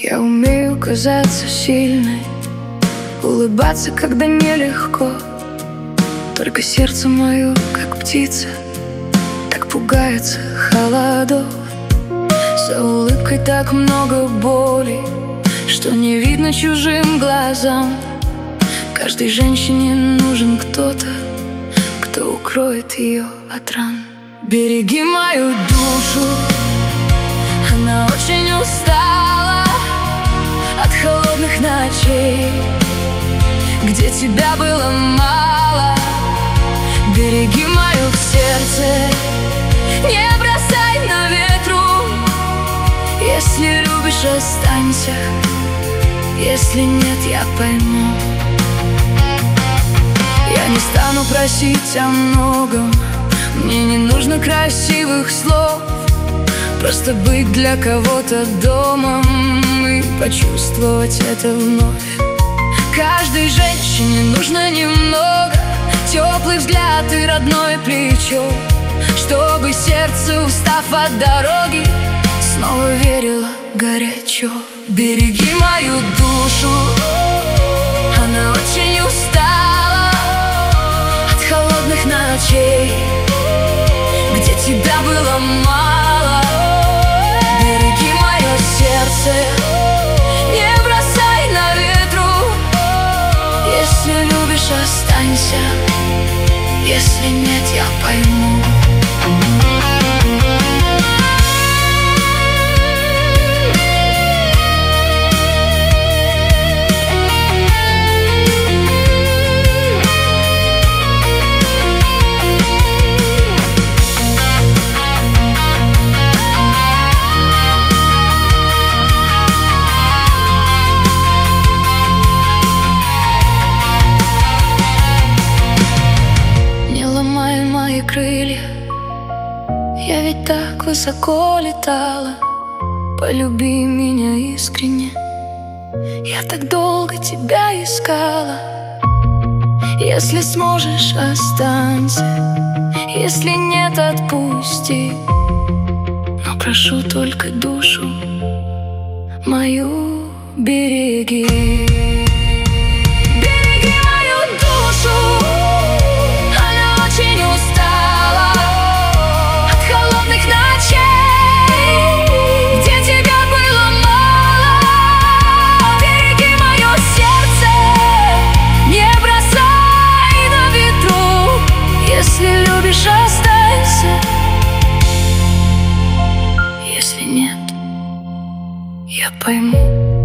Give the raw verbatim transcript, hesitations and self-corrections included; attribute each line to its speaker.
Speaker 1: Я умею казаться сильной, улыбаться, когда нелегко. Только сердце мое, как птица, так пугается холодов. За улыбкой так много боли, что не видно чужим глазам. Каждой женщине нужен кто-то, кто укроет ее от ран. Береги мою душу, она очень устала от холодных ночей, где тебя было мало. Береги мое сердце, не бросай на ветру. Если любишь, останься, если нет, я пойму. Я не стану просить о многом, мне не нужно красивых слов. Просто быть для кого-то домом и почувствовать это вновь. Каждой женщине нужно немного, теплый взгляд и родное плечо, чтобы сердце, устав от дороги, снова верило горячо. Береги мою душу, она очень устала от холодных ночей, где тебя было мало. Береги мое сердце, не бросай на ветру. Если любишь, останься, если нет, я пойму. Крылья, я ведь так высоко летала. Полюби меня искренне, я так долго тебя искала. Если сможешь, останься, если нет, отпусти. Но прошу только душу мою береги. Береги мою душу, она очень устала от холодных ночей, где тебя было мало. Береги мое сердце, не бросай на ветру. Если любишь, останься, если нет, я пойму.